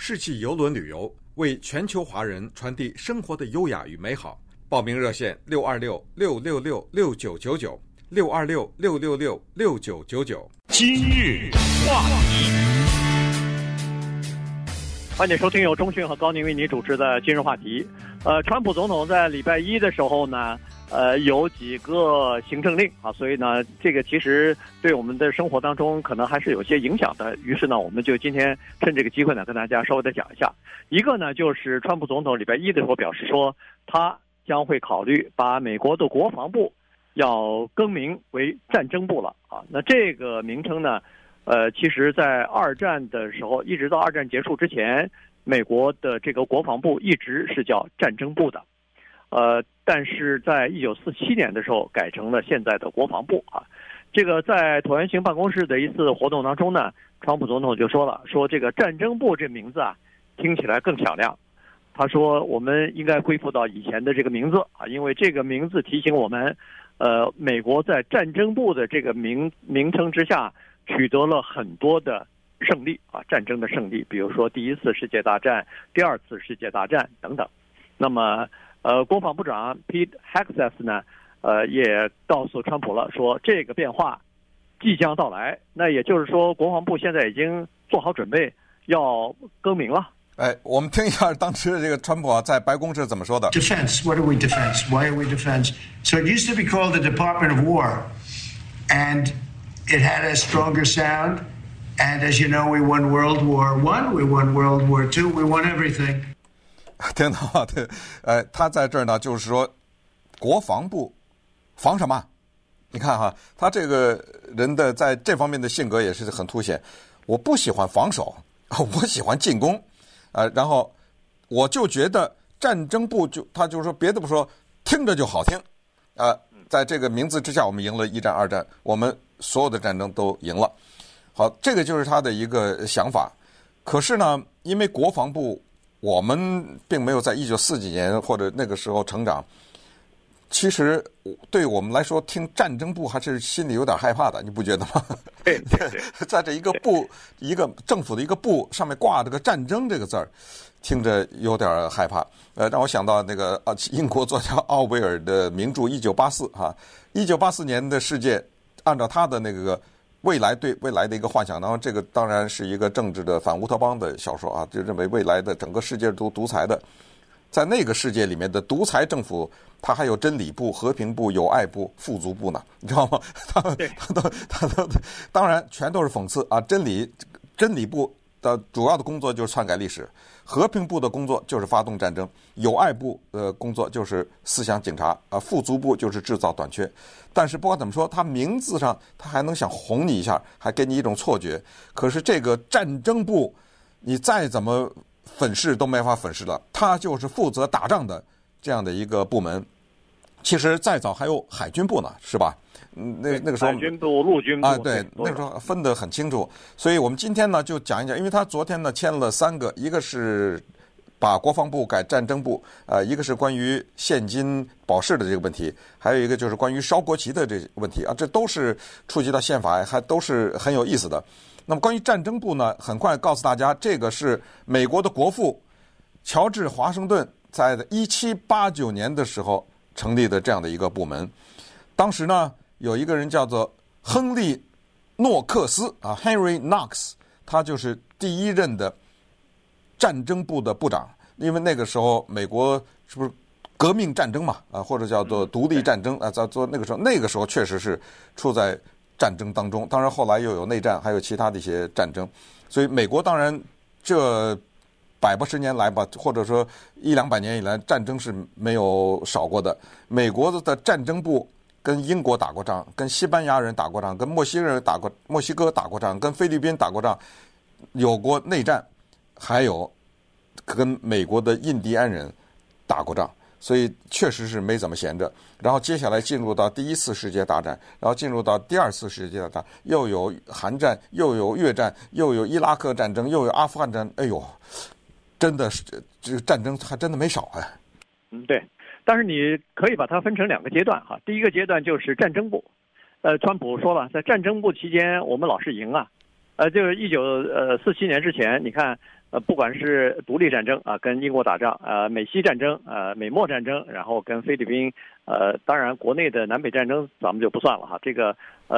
世纪邮轮旅游，为全球华人传递生活的优雅与美好。报名热线626-666-6999，626-666-6999。 今日话题， 欢迎收听由钟迅和高宁为你主持的今日话题。川普总统在礼拜一的时候呢，有几个行政令啊，所以呢，这个其实对我们的生活当中可能还是有些影响的。于是呢，我们就今天趁这个机会呢，跟大家稍微的讲一下。一个呢，就是川普总统礼拜一的时候表示说，他将会考虑把美国的国防部要更名为战争部了啊。那这个名称呢，其实在二战的时候，一直到二战结束之前，美国的这个国防部一直是叫战争部的，但是在1947年的时候改成了现在的国防部啊。这个在椭圆形办公室的一次活动当中呢，川普总统就说了，说这个战争部这名字啊，听起来更响亮。他说我们应该恢复到以前的这个名字啊，因为这个名字提醒我们，美国在战争部的这个名称之下取得了很多的胜利啊，战争的胜利，比如说第一次世界大战、第二次世界大战等等。那么，国防部长 Pete Hegseth 呢，也告诉川普了，说这个变化即将到来。那也就是说，国防部现在已经做好准备要更名了。 我们听一下当时这个川普在白宫是怎么说的。 Defense. What are we defense? Why are we defense? So it used to be called the Department of War, and it had a stronger sound. And as you know, we won World War I, we won World War II, we won everything. 听到吗？对，他在这儿呢，就是说，国防部防什么？你看哈，他这个人的在这方面的性格也是很凸显。我不喜欢防守，我喜欢进攻，然后我就觉得战争部他就是说别的不说，听着就好听，在这个名字之下，我们赢了一战、二战，我们所有的战争都赢了。好，这个就是他的一个想法。可是呢，因为国防部我们并没有在1940几年或者那个时候成长，其实对我们来说，听战争部还是心里有点害怕的，你不觉得吗？ 对， 在这一个部，一个政府的一个部上面挂这个战争这个字儿，听着有点害怕。让我想到那个英国作家奥威尔的名著《1984》哈，1984年的世界，按照他的那个对未来的一个幻想，然后这个当然是一个政治的反乌托邦的小说啊，就认为未来的整个世界都独裁的，在那个世界里面的独裁政府，它还有真理部、和平部、友爱部、富足部呢，你知道吗？他都当然全都是讽刺啊！真理部的主要的工作就是篡改历史，和平部的工作就是发动战争，友爱部的工作就是思想警察啊，富足部就是制造短缺。但是不管怎么说，他名字上他还能想哄你一下，还给你一种错觉。可是这个战争部，你再怎么粉饰都没法粉饰了，他就是负责打仗的这样的一个部门。其实再早还有海军部呢，是吧？那个时候海军部、陆军部啊，对，那个时候分得很清楚。所以我们今天呢就讲一讲，因为他昨天呢签了3个，一个是把国防部改战争部，一个是关于现金保释的这个问题，还有一个就是关于烧国旗的这个问题啊，这都是触及到宪法，还都是很有意思的。那么关于战争部呢，很快告诉大家，这个是美国的国父乔治华盛顿在1789年的时候成立的这样的一个部门。当时呢，有一个人叫做亨利诺克斯啊 ，Henry Knox， 他就是第一任的战争部的部长。因为那个时候美国是不是革命战争嘛啊，或者叫做独立战争啊，在做那个时候确实是处在战争当中。当然后来又有内战，还有其他的一些战争，所以美国当然这180年来吧，或者说100-200年以来，战争是没有少过的。美国的战争部跟英国打过仗，跟西班牙人打过仗，跟墨西哥打过仗，跟菲律宾打过仗，有过内战，还有跟美国的印第安人打过仗，所以确实是没怎么闲着。然后接下来进入到第1次世界大战，然后进入到第2次世界大战，又有韩战，又有越战，又有伊拉克战争，又有阿富汗战，哎呦，真的是这个战争还真的没少啊。 对。但是你可以把它分成2个阶段哈。第一个阶段就是战争部，川普说了，在战争部期间我们老是赢啊，就是1947年之前，你看不管是独立战争啊，跟英国打仗，美西战争，美墨战争，然后跟菲律宾，当然国内的南北战争咱们就不算了哈。这个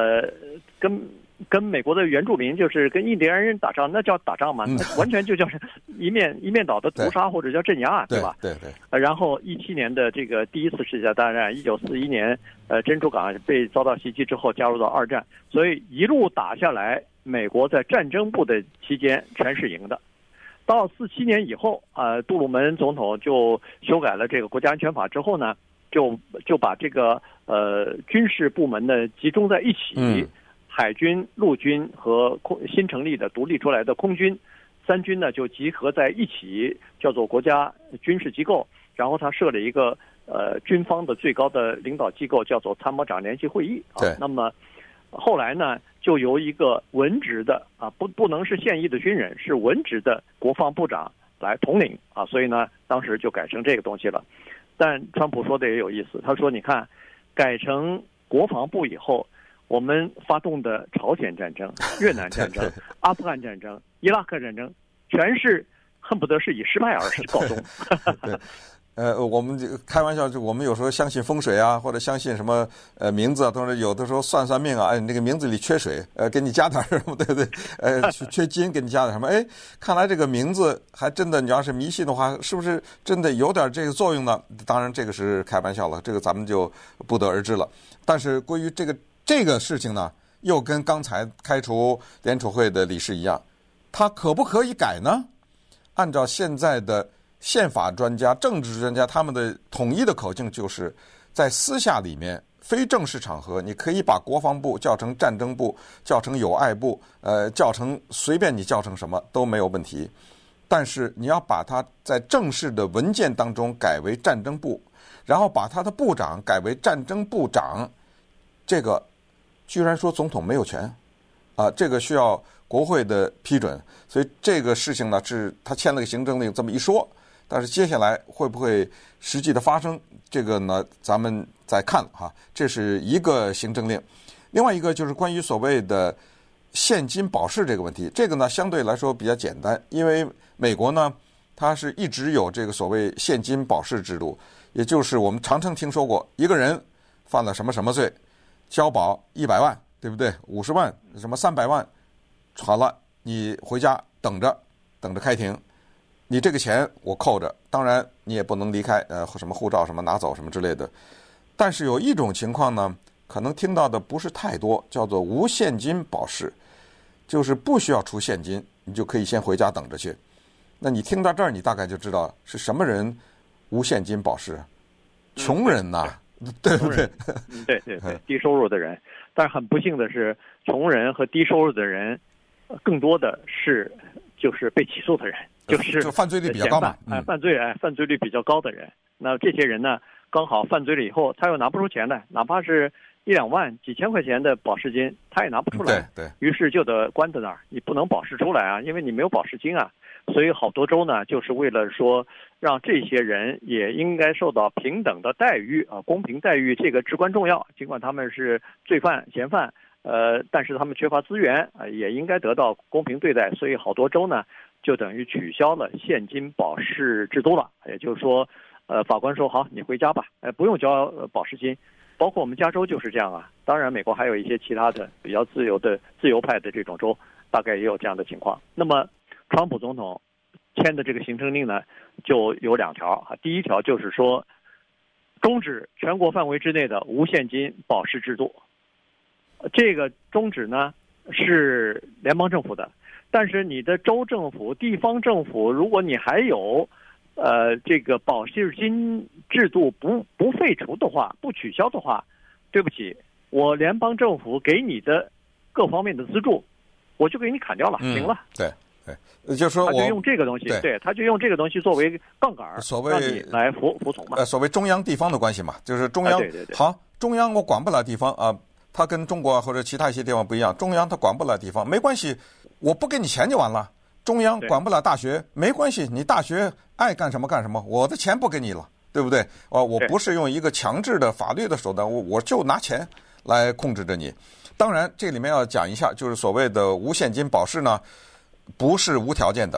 跟美国的原住民，就是跟印第安人打仗，那叫打仗吗？那完全就叫是一面倒的屠杀或者叫镇压，对吧？ 对。 然后17年的这个第一次世界大战，1941年珍珠港被遭到袭击之后，加入到二战，所以一路打下来，美国在战争部的期间全是赢的。到47年以后，杜鲁门总统就修改了这个国家安全法之后呢，就把这个军事部门呢集中在一起，海军、陆军和新成立的独立出来的空军三军呢就集合在一起，叫做国家军事机构。然后他设了一个军方的最高的领导机构，叫做参谋长联席会议啊。那么后来呢，就由一个文职的不能是现役的军人，是文职的国防部长来统领啊，所以呢，当时就改成这个东西了。但川普说的也有意思，他说：“你看，改成国防部以后，我们发动的朝鲜战争、越南战争、阿富汗战争、伊拉克战争，全是恨不得是以失败而告终。” 我们开玩笑，就我们有时候相信风水啊，或者相信什么名字啊，都是有的时候算命啊，你这个名字里缺水，给你加点什么，对不对？缺金，给你加点什么？看来这个名字还真的，你要是迷信的话，是不是真的有点这个作用呢？当然，这个是开玩笑了，这个咱们就不得而知了。但是关于这个事情呢，又跟刚才开除联储会的理事一样，它可不可以改呢？按照现在的宪法专家、政治专家他们的统一的口径，就是在私下里面、非正式场合，你可以把国防部叫成战争部，叫成友爱部，叫成随便你叫成什么都没有问题。但是你要把它在正式的文件当中改为战争部，然后把他的部长改为战争部长，这个居然说总统没有权这个需要国会的批准。所以这个事情呢，是他签了个行政令这么一说。但是接下来会不会实际的发生，这个呢，咱们再看哈。这是一个行政令，另外一个就是关于所谓的现金保释这个问题。这个呢，相对来说比较简单，因为美国呢，它是一直有这个所谓现金保释制度，也就是我们常听说过，一个人犯了什么什么罪，交保100万，对不对？50万，什么300万，好了，你回家等着开庭。你这个钱我扣着，当然你也不能离开，什么护照什么拿走什么之类的。但是有一种情况呢，可能听到的不是太多，叫做无现金保释，就是不需要出现金，你就可以先回家等着去。那你听到这儿，你大概就知道是什么人无现金保释，穷人呐，对不对？ 对，低收入的人。但是很不幸的是，穷人和低收入的人，更多的就是被起诉的人。就犯罪率比较高嘛， 犯罪率比较高的人，那这些人呢，刚好犯罪了以后，他又拿不出钱来，哪怕是1-2万、几千块钱的保释金，他也拿不出来。 对， 于是就得关在那儿，你不能保释出来啊，因为你没有保释金啊。所以好多州呢，就是为了说让这些人也应该受到平等的待遇啊，公平待遇，这个至关重要。尽管他们是罪犯、嫌犯，但是他们缺乏资源啊，也应该得到公平对待。所以好多州呢，就等于取消了现金保释制度了，也就是说，法官说好，你回家吧，不用交保释金。包括我们加州就是这样啊。当然，美国还有一些其他的比较自由派的这种州，大概也有这样的情况。那么，川普总统签的这个行政令呢，就有2条啊。第一条就是说，终止全国范围之内的无现金保释制度。这个终止呢是联邦政府的。但是你的州政府、地方政府，如果你还有，这个保释金制度不废除的话，不取消的话，对不起，我联邦政府给你的各方面的资助，我就给你砍掉了，行了。 对，就是说他就用这个东西，他就用这个东西作为杠杆，让你来服从嘛。 所谓中央地方的关系嘛，就是中央对好，中央我管不了地方啊，它跟中国或者其他一些地方不一样，中央它管不了地方，没关系。我不给你钱就完了，中央管不了大学，没关系，你大学爱干什么干什么，我的钱不给你了，对不对？我不是用一个强制的法律的手段，我就拿钱来控制着你。当然，这里面要讲一下，就是所谓的无现金保释呢，不是无条件的，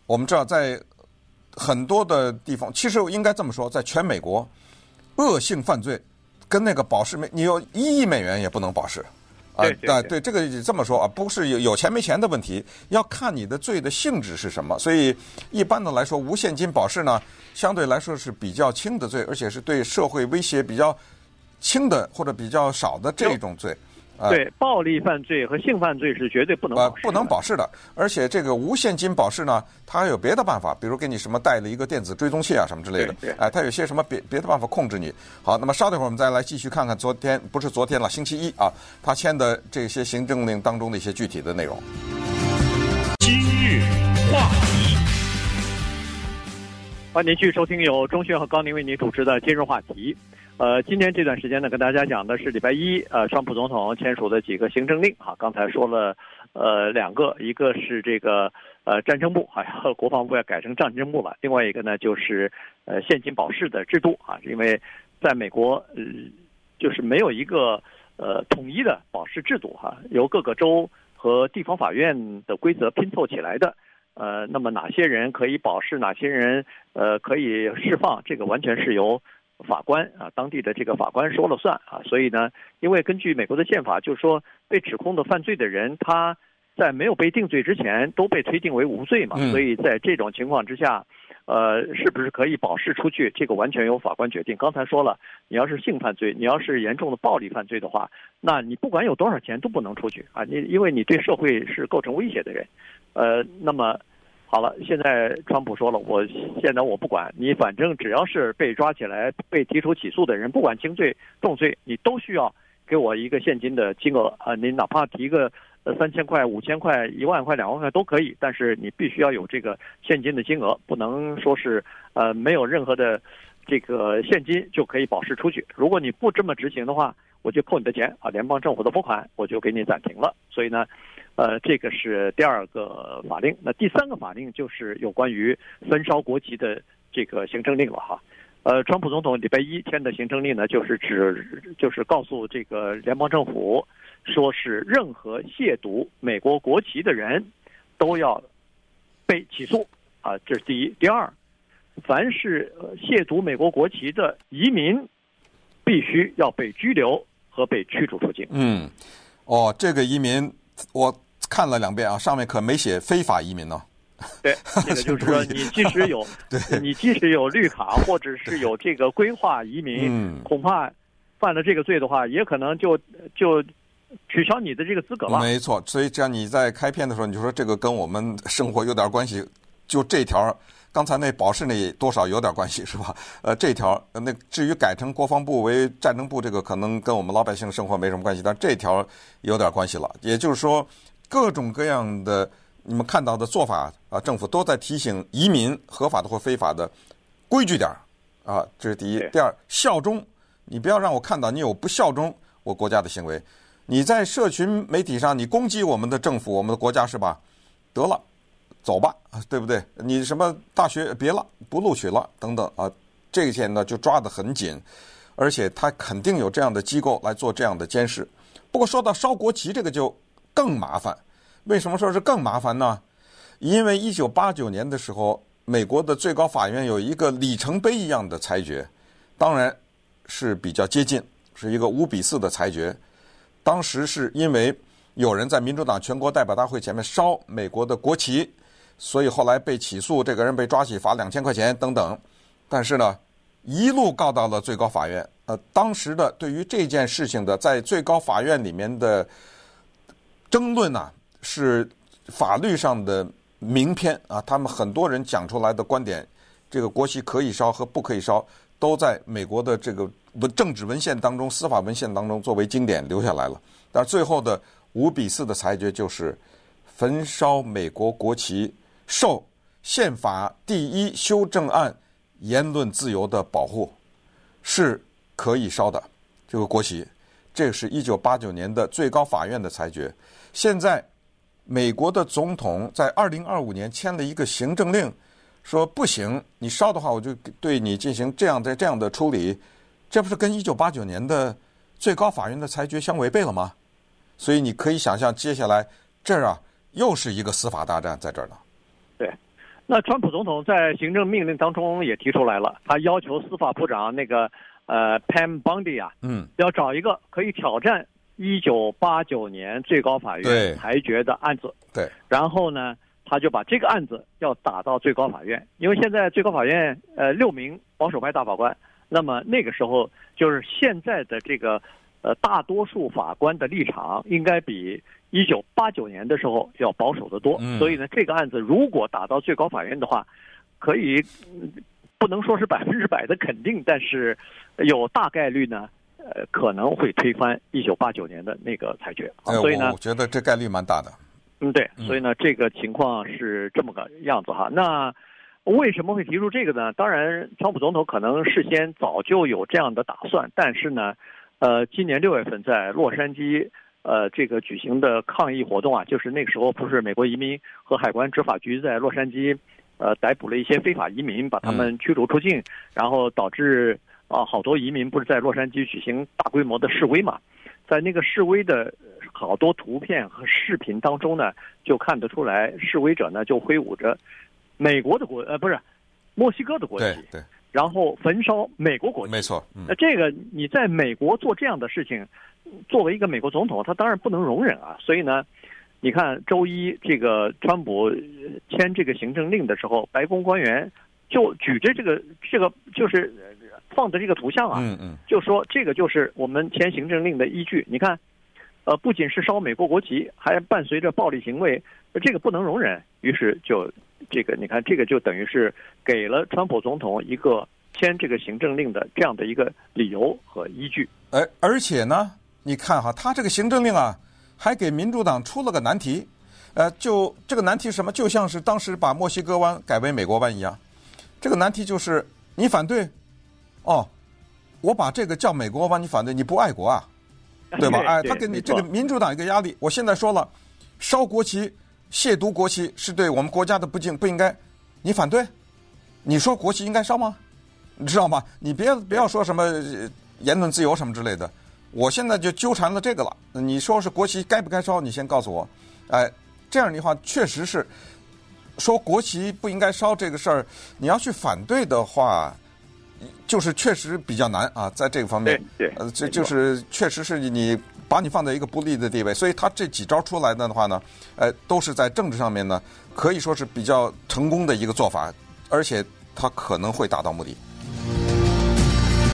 我们知道在很多的地方，其实应该这么说，在全美国，恶性犯罪跟那个保释你有1亿美元也不能保释。对，这个这么说啊，不是有钱没钱的问题，要看你的罪的性质是什么。所以一般的来说，无现金保释呢，相对来说是比较轻的罪，而且是对社会威胁比较轻的或者比较少的这种罪。 对，暴力犯罪和性犯罪是绝对不能保释的。而且这个无现金保释呢，它还有别的办法，比如给你什么带了一个电子追踪器啊什么之类的。它有些什么别的办法控制你。好，那么稍等会儿我们再来继续看看昨天了，星期一啊，他签的这些行政令当中的一些具体的内容。 今日话题， 欢迎您继续收听由钟迅和高宁为您主持的今日话题。今天这段时间呢，跟大家讲的是礼拜一，川普总统签署的几个行政令啊。刚才说了2个，一个是这个战争部，国防部要改成战争部了。另外一个呢，就是现金保释的制度啊，因为在美国就是没有一个统一的保释制度哈，由各个州和地方法院的规则拼凑起来的。那么哪些人可以保释，哪些人可以释放，这个完全是由法官啊，当地的这个法官说了算啊。所以呢，因为根据美国的宪法，就是说被指控的犯罪的人，他在没有被定罪之前都被推定为无罪嘛。所以在这种情况之下，是不是可以保释出去，这个完全由法官决定。刚才说了，你要是性犯罪，你要是严重的暴力犯罪的话，那你不管有多少钱都不能出去啊，因为你对社会是构成威胁的人。那么好了，现在川普说了，现在我不管你，反正只要是被抓起来、被提出起诉的人，不管轻罪重罪，你都需要给我一个现金的金额啊，你哪怕提个3000块、5000块、1万块、2万块都可以，但是你必须要有这个现金的金额，不能说是没有任何的这个现金就可以保释出去。如果你不这么执行的话，我就扣你的钱啊，联邦政府的拨款我就给你暂停了。所以呢，这个是第2个法令。那第3个法令就是有关于焚烧国旗的这个行政令了哈。川普总统礼拜一签的行政令呢，就是告诉这个联邦政府，说是任何亵渎美国国旗的人都要被起诉啊，这是第一。第2，凡是亵渎美国国旗的移民，必须要被拘留和被驱逐出境。 这个移民我看了2遍啊，上面可没写非法移民呢。 对，这个就是说，你即使有绿卡，或者是有这个规划移民，恐怕犯了这个罪的话，也可能就取消你的这个资格了。 没错，所以这样你在开篇的时候你就说这个跟我们生活有点关系，就这条，刚才那保释那多少有点关系是吧？这条那至于改成国防部为战争部，这个可能跟我们老百姓生活没什么关系，但这条有点关系了。也就是说，各种各样的你们看到的做法啊，政府都在提醒移民合法的或非法的规矩点啊，这是第一。第2，效忠，你不要让我看到你有不效忠我国家的行为。你在社群媒体上你攻击我们的政府、我们的国家是吧？得了，走吧，对不对？你什么大学别了，不录取了等等啊，这些呢就抓得很紧，而且他肯定有这样的机构来做这样的监视。不过说到烧国旗这个就更麻烦。为什么说是更麻烦呢？因为1989年的时候，美国的最高法院有一个里程碑一样的裁决，当然是比较接近，是一个5-4的裁决。当时是因为有人在民主党全国代表大会前面烧美国的国旗，所以后来被起诉，这个人被抓起罚2000块钱等等。但是呢，一路告到了最高法院。当时的对于这件事情的在最高法院里面的争论啊，是法律上的名篇啊，他们很多人讲出来的观点，这个国旗可以烧和不可以烧，都在美国的这个政治文献当中、司法文献当中作为经典留下来了。但最后的5-4的裁决就是焚烧美国国旗受宪法第1修正案言论自由的保护，是可以烧的这个国旗。这是1989年的最高法院的裁决。现在美国的总统在2025年签了一个行政令，说不行，你烧的话我就对你进行这样的处理，这不是跟1989年的最高法院的裁决相违背了吗？所以你可以想象接下来这儿啊又是一个司法大战在这儿了。 对， 那川普总统在行政命令当中也提出来了，他要求司法部长那个Pam Bondi 啊，要找一个可以挑战1989年最高法院裁决的案子。 对。 然后呢，他就把这个案子要打到最高法院，因为现在最高法院6名保守派大法官，那么那个时候就是现在的这个大多数法官的立场应该比1989年的时候要保守得多，所以呢，这个案子如果打到最高法院的话，可以不能说是100%的肯定，但是有大概率呢，可能会推翻1989年的那个裁决。所以呢， 我觉得这概率蛮大的。 对，所以呢，这个情况是这么个样子哈。那为什么会提出这个呢？当然，川普总统可能事先早就有这样的打算，但是呢，今年6月份在洛杉矶。这个举行的抗议活动啊，就是那个时候不是美国移民和海关执法局在洛杉矶，逮捕了一些非法移民，把他们驱逐出境，然后导致好多移民不是在洛杉矶举行大规模的示威嘛，在那个示威的好多图片和视频当中呢，就看得出来示威者呢就挥舞着美国的墨西哥的国旗， 对， 然后焚烧美国国旗， 没错。 那这个你在美国做这样的事情，作为一个美国总统，他当然不能容忍啊。所以呢，你看周一这个川普签这个行政令的时候，白宫官员就举着这个就是放的这个图像啊，就说这个就是我们签行政令的依据。你看，不仅是烧美国国旗，还伴随着暴力行为，这个不能容忍。于是就这个，你看这个就等于是给了川普总统一个签这个行政令的这样的一个理由和依据。 而且呢，你看哈，他这个行政令啊，还给民主党出了个难题，就这个难题是什么？就像是当时把墨西哥湾改为美国湾一样，这个难题就是你反对，我把这个叫美国湾，你反对，你不爱国啊，对吧？他给你这个民主党一个压力。我现在说了，烧国旗、亵渎国旗是对我们国家的不敬，不应该，你反对？你说国旗应该烧吗？你知道吗？你不要说什么言论自由什么之类的。我现在就纠缠了这个了。你说是国旗该不该烧？你先告诉我。这样的话确实是说国旗不应该烧这个事儿，你要去反对的话，就是确实比较难啊，在这个方面。 对， 这就是确实是你把你放在一个不利的地位，所以他这几招出来的话呢，都是在政治上面呢，可以说是比较成功的一个做法，而且他可能会达到目的。